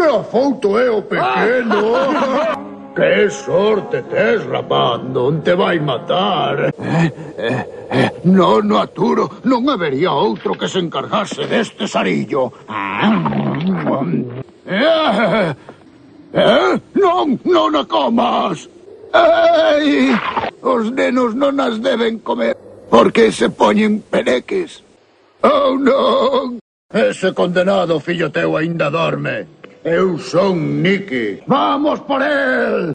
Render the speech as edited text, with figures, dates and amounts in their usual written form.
Pero fouto é o pequeno. Que sorte tes, rapaz, non te vai matar. Non o aturo, non habería outro que se encargase deste sarillo. Non a comas. Ei, os nenos non as deben comer porque se poñen peneques. Oh, non! Ese condenado fillo teu aínda dorme. Eu son Nicky. Vamos por él!